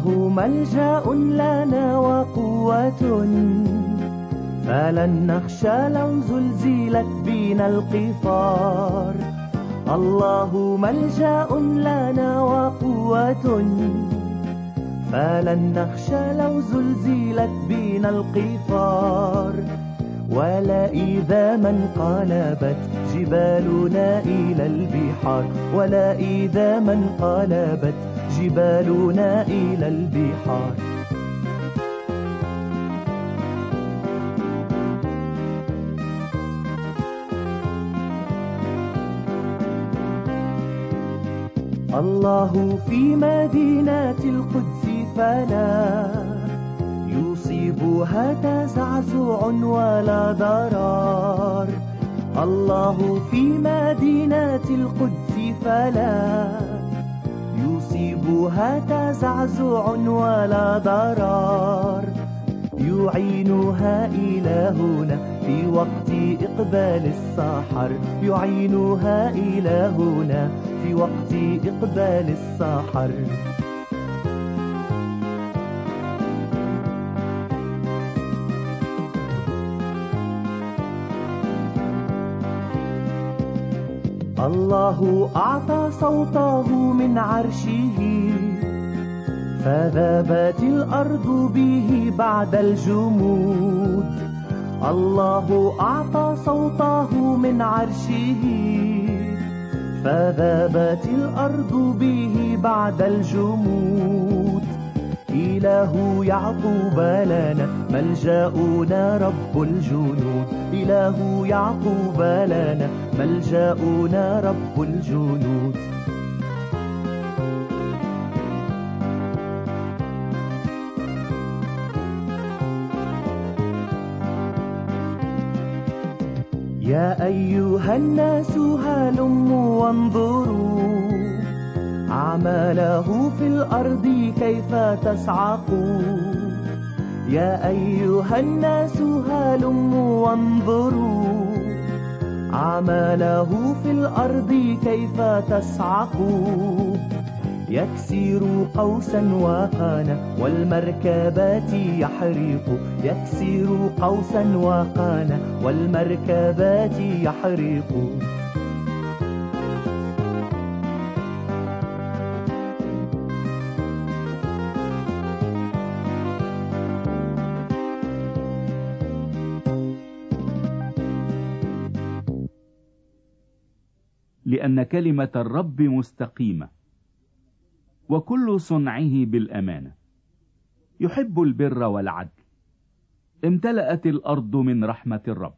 الله ملجأ لنا وقوة، فلن نخشى لو زلزلت بنا القفار. الله ملجأ لنا وقوة، فلن نخشى لو زلزلت بنا القفار. ولا إذا ما انقلبت جبالنا إلى البحار، ولا إذا ما انقلبت جبالنا إلى البحار. الله في مدينة القدس فلا يصيبها تزعزع ولا ضرار. الله في مدينة القدس فلا يصيبها تزعزع ولا ضرار. يعينها إلهنا في وقت إقبال السحر، يعينها إلهنا في وقت إقبال السحر. الله أعطى صوته من عرشه، فذابت الأرض به بعد الجمود. الله أعطى صوته من عرشه، فذابت الأرض به بعد الجمود. إله يعقوب لنا ملجأنا رب الجنود، إله يعقوب لنا ملجأنا رب الجنود. يا أيها الناس هلموا وانظروا أعماله في الأرض كيف تصعق. يا أيها الناس هلموا وانظروا أعماله في الأرض كيف تصعق. يكسر قوسا وقانا والمركبات يحرق، يكسر قوسا وقانا والمركبات يحرق. لأن كلمة الرب مستقيمة وكل صنعه بالأمانة. يحب البر والعدل، امتلأت الأرض من رحمة الرب.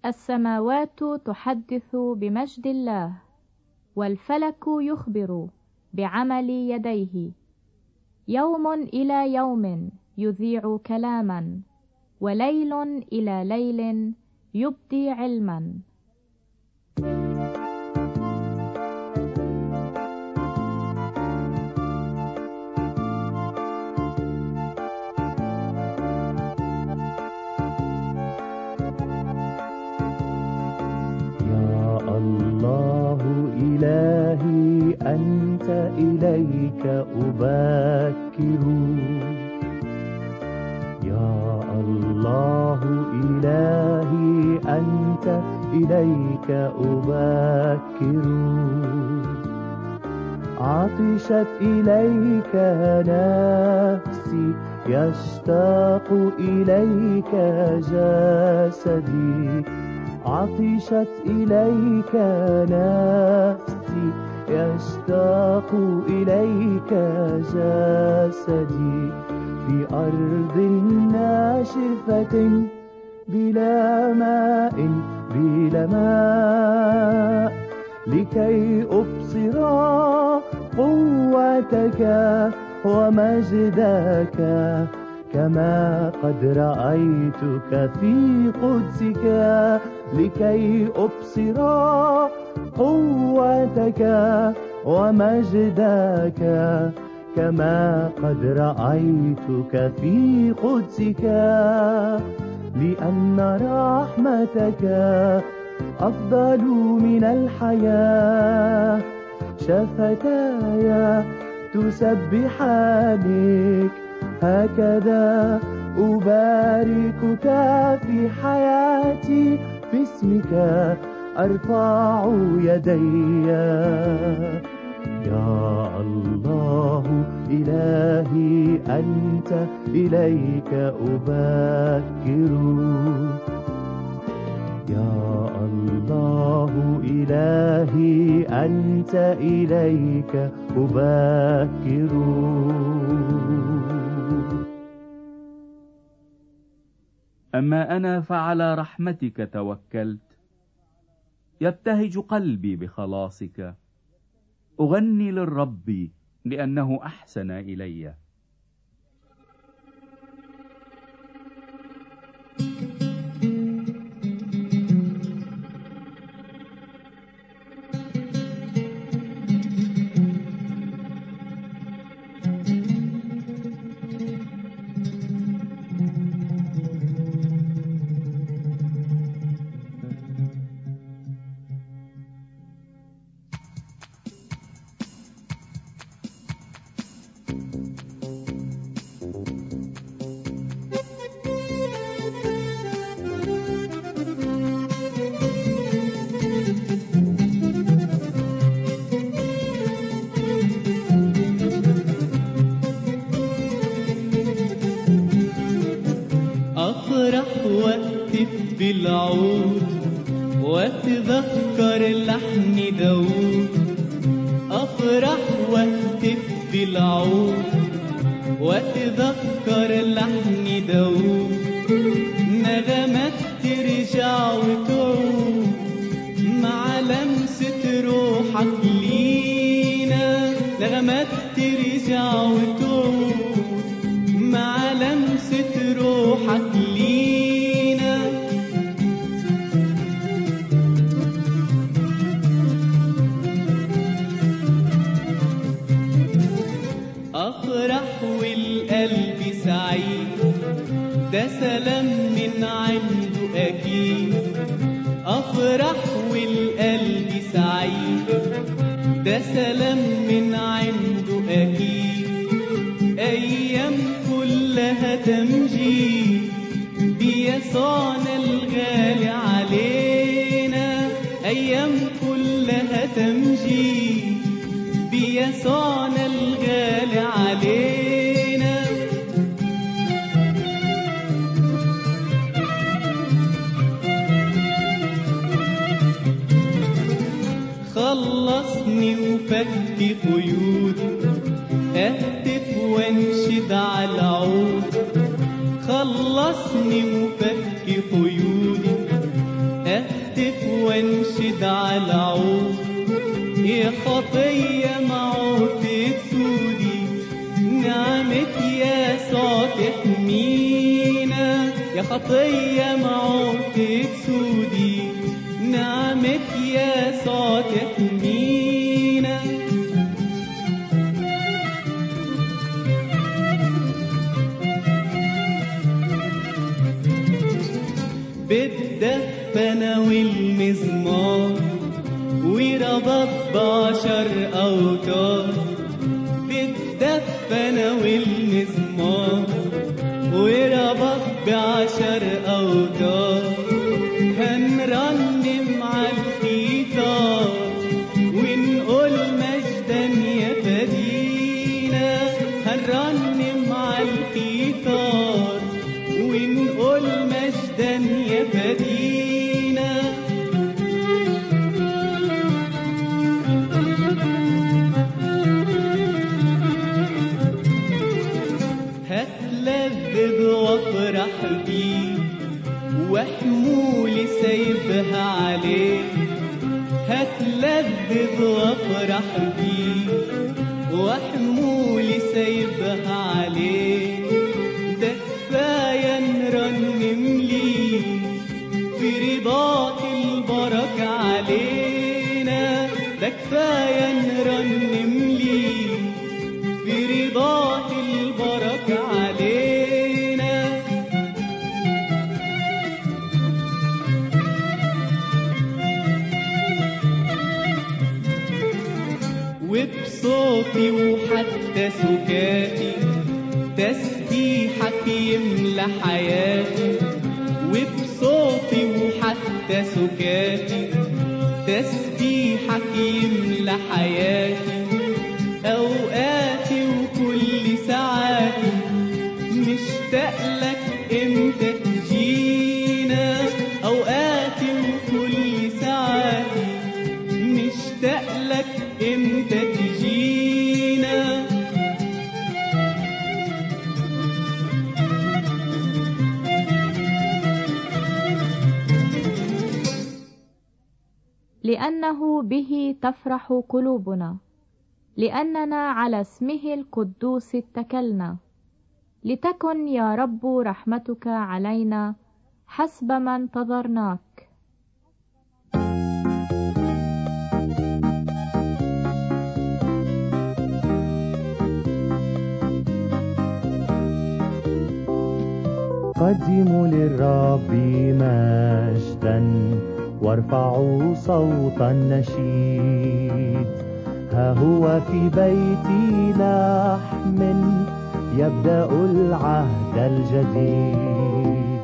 السماوات تحدث بمجد الله، والفلك يخبر بعمل يديه. يوم إلى يوم يذيع كلاما، وليل إلى ليل يبدي علما. إلهي أنت إليك أبكر، يا الله إلهي أنت إليك أبكر. عطشت إليك نفسي، يشتاق إليك جسدي. عطشت إليك نفسي، يشتاق إليك جسدي. في أرض ناشفة بلا ماء بلا ماء، لكي أبصر قوتك ومجدك، كما قد رأيتك في قدسك. لكي أبصر قوتك ومجدك، كما قد رأيتك في قدسك. لأن رحمتك أفضل من الحياة، شفتاي تسبحانك، هكذا أباركك في حياتي. باسمك أرفع يدي، يا الله إلهي أنت إليك أبكر، يا الله إلهي أنت إليك أبكر. أما أنا فعلى رحمتك توكلت، يبتهج قلبي بخلاصك. أغني للرب لأنه أحسن إلي. أفرح واهتف بالعود، واتذكر لحن داود. أفرح واهتف بالعود، واتذكر لحن داود. نغمات ترجع وتعود مع لمسة روحك لينا. نغمات ترجع وتعود مع لمسة روحك لينا. أفرح والقلب سعيد، ده سلام من عنده أكيد. أفرح والقلب سعيد، ده سلام من عنده أكيد. أيام كلها تمجيد بيسوعنا الغالي علينا. أيام كلها تمجيد بيسوعنا الغالي علينا. خلصني وفك قيودي، أهتف وانشد على العود. خلصني وفك قيودي، وانشد على عود، يا خطية معود تسودي، نعمة يسوع تحمينا. يا خطية معود تسودي، نعمة يسوع تحمينا. بالدفنة والمزمار وربط ب10 أوتار، بالدفنة والمزمار وربط ب10 أوتار، هنرنم عالكتار ونقول مجدا يا فدينا. هنرنم عالكتار ونقول مجدا يا فدينا. هتلذذ وافرح بيه وحمولي سايبها عليه، هتلذذ وافرح بيه وحمولي سايبها عليه. ده كفاية نرنم ليه في رضاك البركة علينا. ده كفاية نرنم ليه في رضاك البركة علينا. وبصوتي وحتى سكاتي تسبيحك يملى حياتي، وبصوتي وحتى سكاتي تسبيحك يملى حياتي. أوقاتي وكل ساعاتي مشتاق لك امتى تجينا. أوقاتي وكل ساعاتي مشتاق لك امتى تجينا. لأنه به تفرح قلوبنا، لأننا على اسمه القدوس اتكلنا. لتكن يا رب رحمتك علينا حسب ما انتظرناك. قدموا للرب مجدا وارفعوا صوت النشيد. ها هو في بيتي لحم يبدأ العهد الجديد.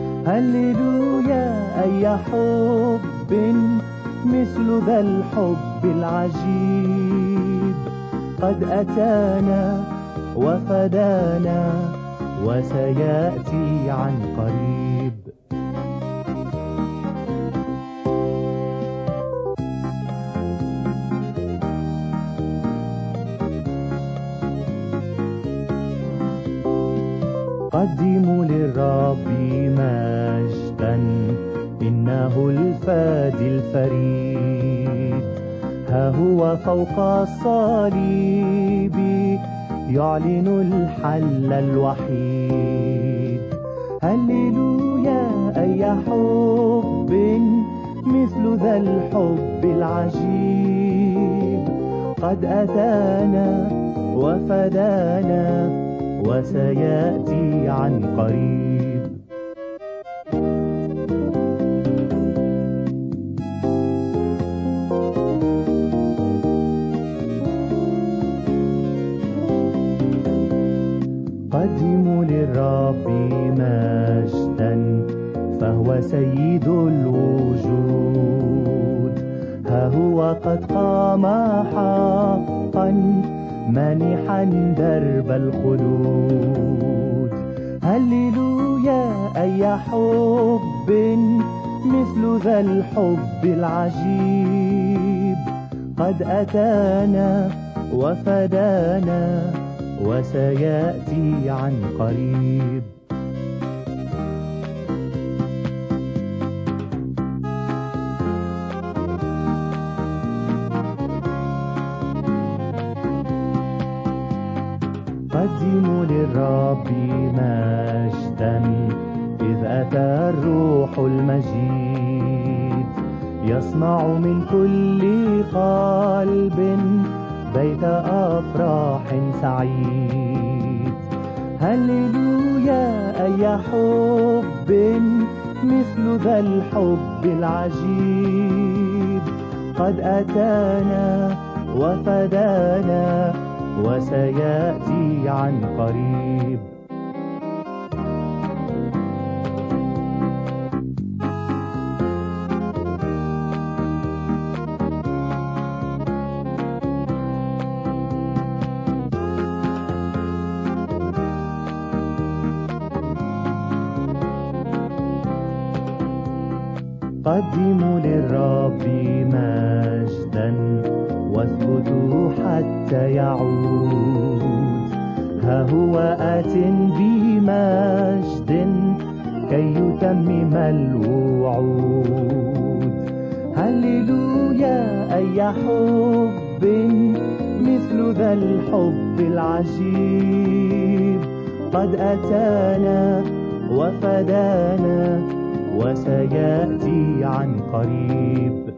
هللويا أي حب مثل ذا الحب العجيب. قد أتانا وفدانا وسيأتي عن قريب. قدموا للرب مجدا إنه الفادي الفريد. ها هو فوق الصليب يعلن الحل الوحيد. هللويا أي حب مثل ذا الحب العجيب. قد أتانا وفدانا وسيأتي عن قريب. قدموا للرب مجدا فهو سيد الوجود. ها هو قد قام حقا مانحا درب الخلود. هللويا أي حب مثل ذا الحب العجيب. قد أتانا وفدانا وسيأتي عن قريب. للرب مجدا إذ أتى الروح المجيد يصنع من كل قلب بيت أفراح سعيد. هللويا أي حب مثل ذا الحب العجيب قد أتانا وفدانا وسيأتي عن قريب. قدموا للرب مجدا واثبتوا حتى يعود. ها هو آت بمجد كي يتمم الوعود. هللويا أي حب مثل ذا الحب العجيب قد أتانا وفدانا وسيأتي عن قريب.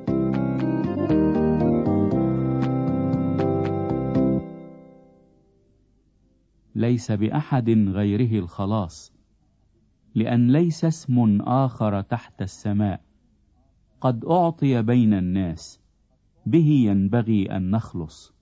ليس بأحد غيره الخلاص، لأن ليس اسم آخر تحت السماء قد أعطي بين الناس به ينبغي أن نخلص.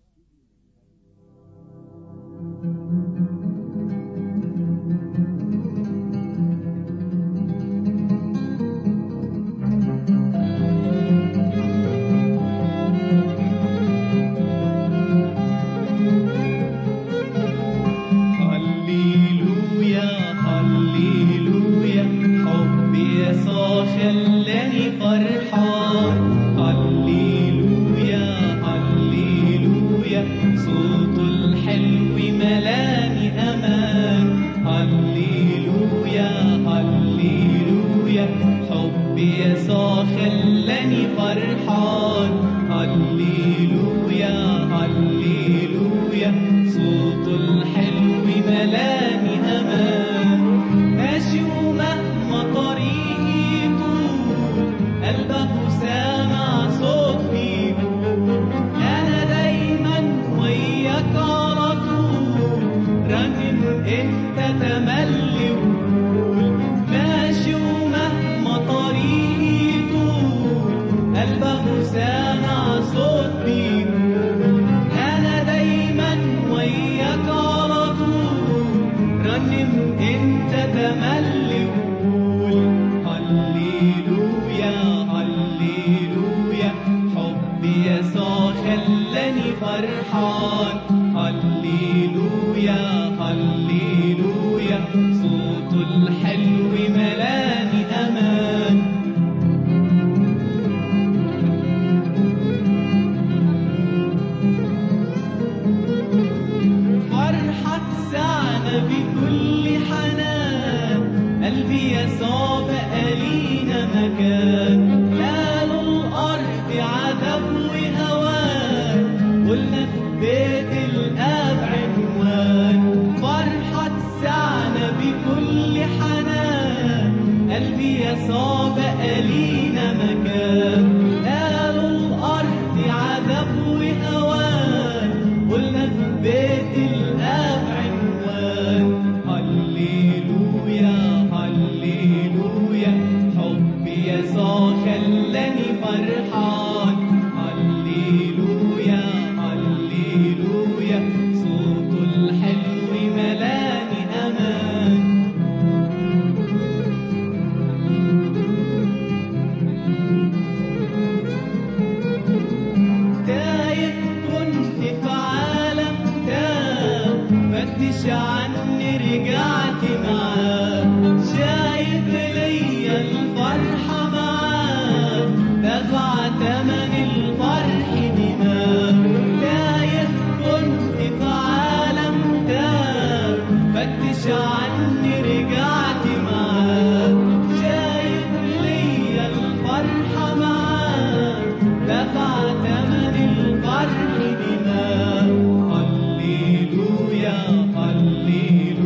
هللويا هللويا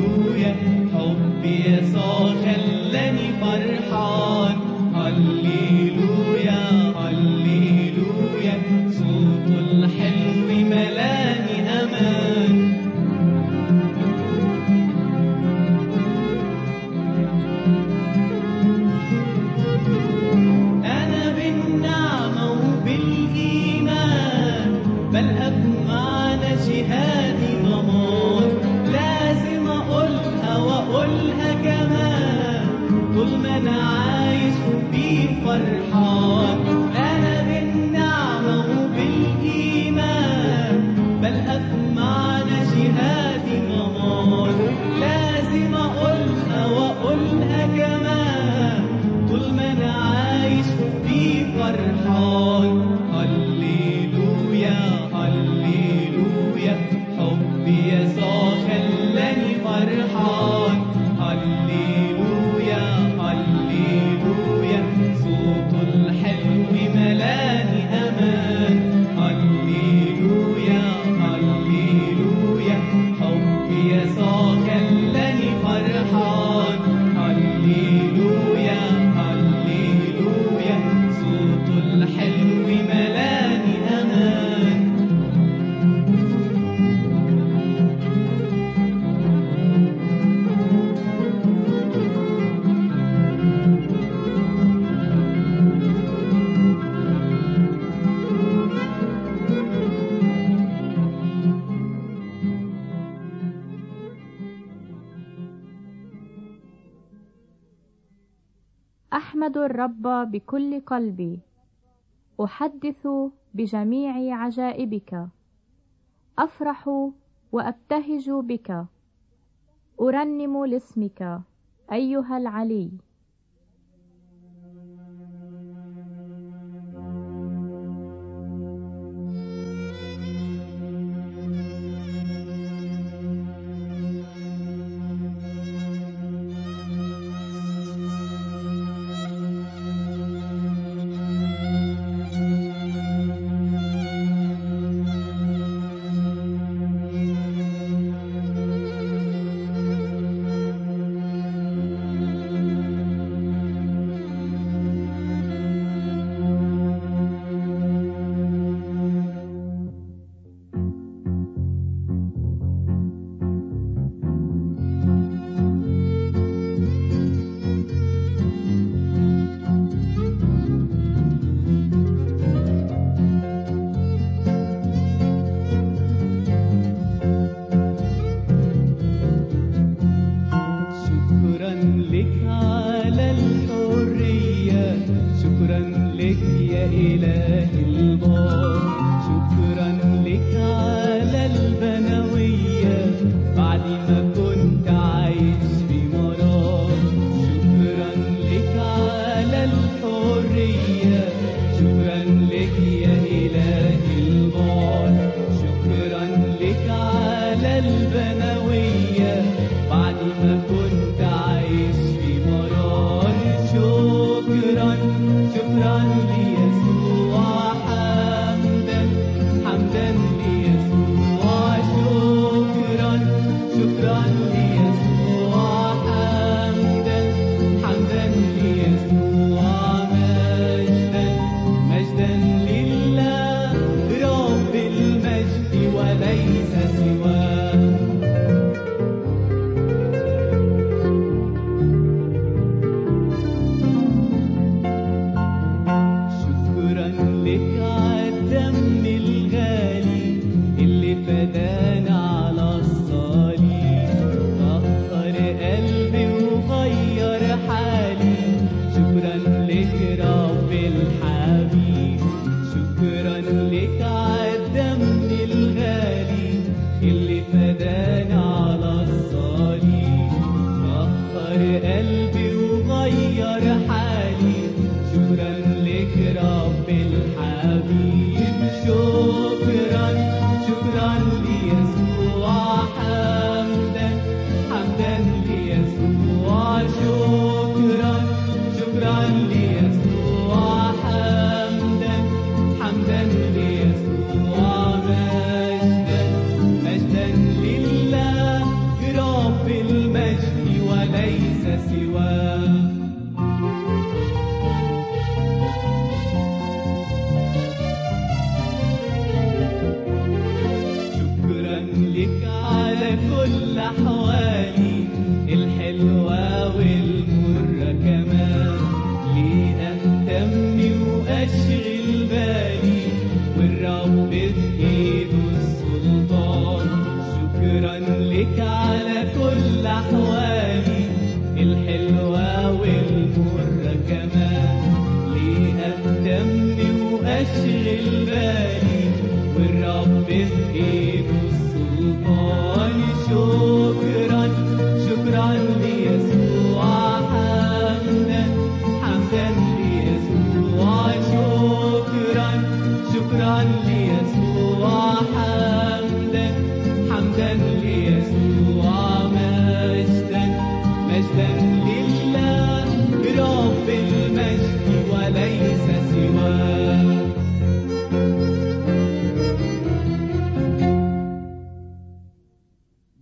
أقولها كمان طول ما أنا عايش وفي فرحان. أنا بالنعمة وبالإيمان بلقى في معنى جهادي ضمان. لازم أقولها وأقولها كمان طول ما أنا عايش وفي فرحان. هللويا هللويا حب يسوع خلاني فرحان. هللويا هللويا صوته الحلو ملاني أمان. هللويا هللويا حب يسوع خلاني فرحان. هللويا هللويا صوته الحلو ملاني أمان. أحمد الرب بكل قلبي، أحدث بجميع عجائبك، أفرح وأبتهج بك، أرنم لاسمك أيها العلي.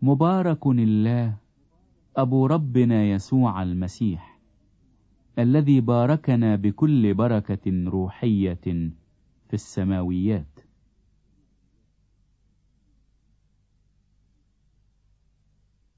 مبارك الله أبو ربنا يسوع المسيح، الذي باركنا بكل بركة روحية في السماويات.